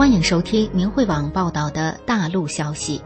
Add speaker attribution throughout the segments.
Speaker 1: 欢迎收听明慧网报道的大陆消息。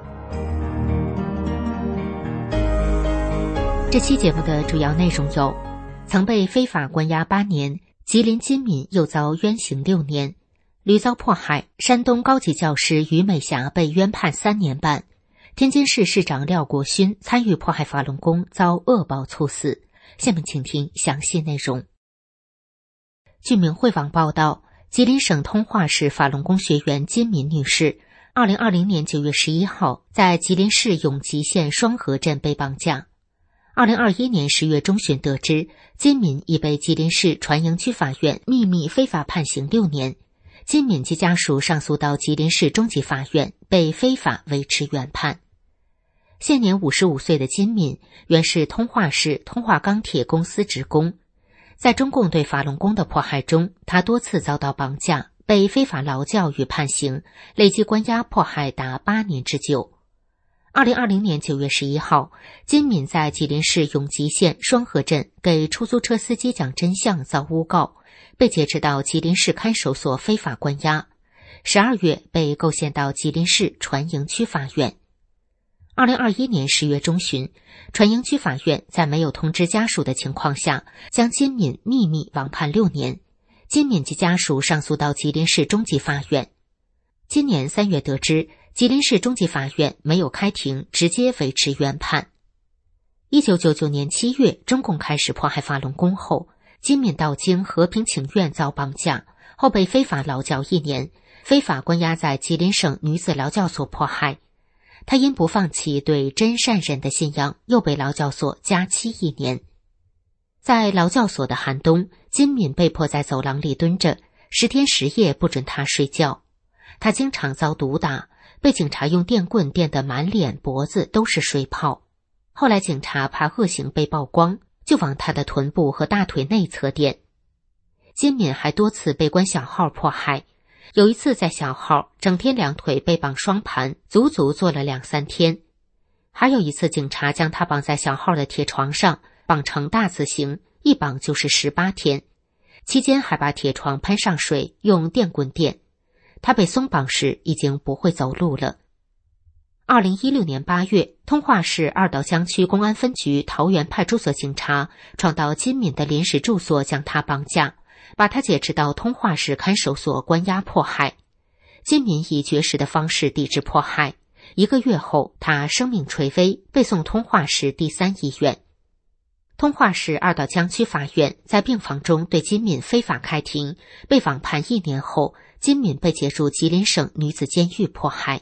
Speaker 1: 这期节目的主要内容有：曾被非法关押8年，吉林金敏又遭冤刑6年；屡遭迫害，山东高级教师于美霞被冤判3年半；天津市市长廖国勋参与迫害法轮功遭恶报猝死。下面请听详细内容。据明慧网报道，吉林省通化市法轮功学员金敏女士2020年9月11号在吉林市永吉县双河镇被绑架。2021年10月中旬得知，金敏已被吉林市船营区法院秘密非法判刑6年，金敏及家属上诉到吉林市中级法院，被非法维持原判。现年55岁的金敏原是通化市通化钢铁公司职工，在中共对法轮功的迫害中，他多次遭到绑架，被非法劳教与判刑，累计关押迫害达8年之久。2020年9月11号，金敏在吉林市永吉县双河镇给出租车司机讲真相遭诬告，被劫持到吉林市看守所非法关押，12月被构陷到吉林市船营区法院。2021年10月中旬，船营区法院在没有通知家属的情况下，将金敏秘密网判6年。金敏及家属上诉到吉林市中级法院。今年3月得知，吉林市中级法院没有开庭，直接维持原判。1999年7月，中共开始迫害法轮功后，金敏到京和平请愿遭绑架，后被非法劳教1年，非法关押在吉林省女子劳教所迫害。他因不放弃对真善忍的信仰，又被劳教所加期1年。在劳教所的寒冬，金敏被迫在走廊里蹲着，10天10夜不准他睡觉。他经常遭毒打，被警察用电棍电得满脸脖子都是水泡。后来警察怕恶行被曝光，就往他的臀部和大腿内侧电。金敏还多次被关小号迫害，有一次在小号整天2腿被绑双盘，足足坐了2-3天。还有一次警察将他绑在小号的铁床上，绑成大字形，一绑就是18天，期间还把铁床喷上水，用电棍电。他被松绑时已经不会走路了。2016年8月，通化市二道江区公安分局桃园派出所警察闯到金敏的临时住所，将他绑架，把他劫持到通化市看守所关押迫害。金敏以绝食的方式抵制迫害，1个月后他生命垂危，被送通化市第3医院。通化市二道江区法院在病房中对金敏非法开庭，被网判1年后，金敏被解入吉林省女子监狱迫害。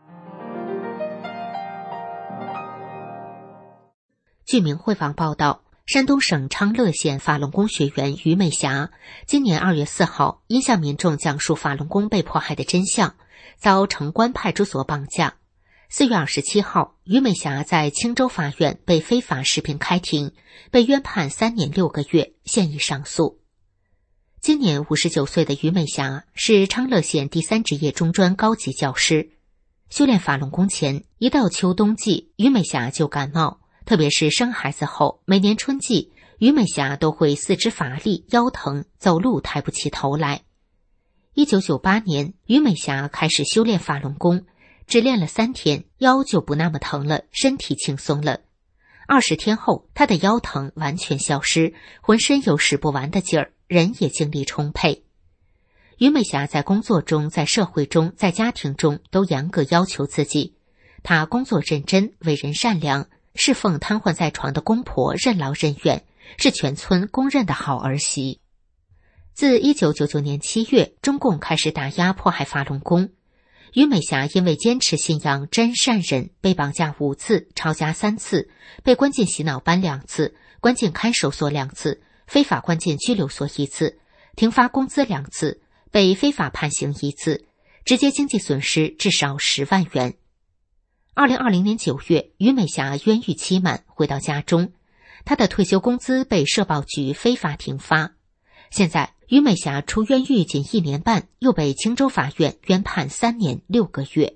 Speaker 1: 据明慧网报道，山东省昌乐县法轮功学员于美霞今年2月4号因向民众讲述法轮功被迫害的真相，遭城关派出所绑架。4月27号，于美霞在青州法院被非法视频开庭，被冤判3年6个月，现已上诉。今年59岁的于美霞是昌乐县第3职业中专高级教师。修炼法轮功前，一到秋冬季，于美霞就感冒，特别是生孩子后，每年春季，于美霞都会四肢乏力、腰疼，走路抬不起头来。1998年，于美霞开始修炼法轮功，只练了3天，腰就不那么疼了，身体轻松了。20天后，她的腰疼完全消失，浑身有使不完的劲儿，人也精力充沛。于美霞在工作中、在社会中、在家庭中都严格要求自己。她工作认真，为人善良，侍奉瘫痪在床的公婆任劳任怨，是全村公认的好儿媳。自1999年7月，中共开始打压迫害法轮功，于美霞因为坚持信仰真善忍，被绑架5次，抄家3次，被关进洗脑班2次，关进看守所2次，非法关进拘留所1次，停发工资2次，被非法判刑1次，直接经济损失至少10万元。2020年9月，于美霞冤狱期满，回到家中，她的退休工资被社保局非法停发。现在于美霞出冤狱仅1年半，又被青州法院冤判3年6个月。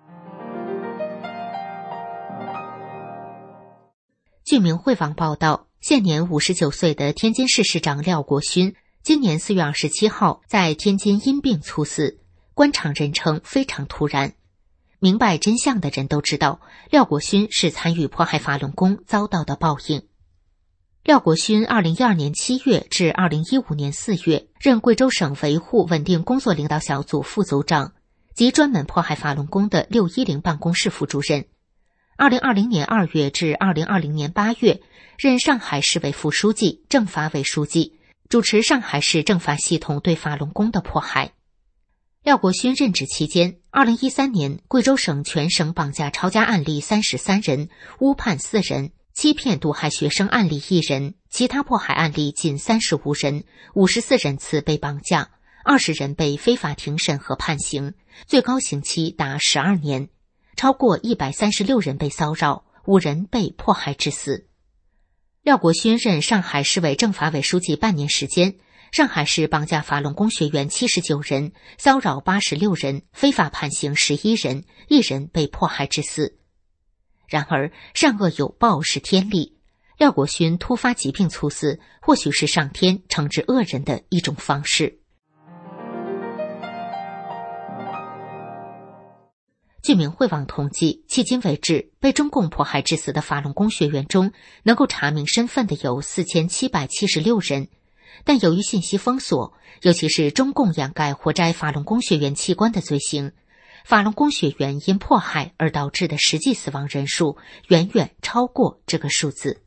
Speaker 1: 据明慧网报道，现年59岁的天津市市长廖国勋今年4月27号在天津因病猝死， 官场人称非常突然。明白真相的人都知道，廖国勋是参与迫害法轮功遭到的报应。廖国勋2012年7月至2015年4月任贵州省维护稳定工作领导小组副组长及专门迫害法轮功的610办公室副主任。2020年2月至2020年8月任上海市委副书记、政法委书记，主持上海市政法系统对法轮功的迫害。廖国勋任职期间，2013年贵州省全省绑架抄家案例33人，误判4人，欺骗毒害学生案例1人，其他迫害案例仅35人，54人次被绑架，20人被非法庭审和判刑，最高刑期达12年，超过136人被骚扰，5人被迫害致死。廖国勋任上海市委政法委书记半年时间，上海市绑架法轮功学员79人，骚扰86人，非法判刑11人，1人被迫害致死。然而善恶有报是天理，廖国勋突发疾病猝死，或许是上天惩治恶人的一种方式。据明慧网统计，迄今为止被中共迫害致死的法轮功学员中，能够查明身份的有4776人，但由于信息封锁，尤其是中共掩盖活摘法轮功学员器官的罪行，法轮功学员因迫害而导致的实际死亡人数远远超过这个数字。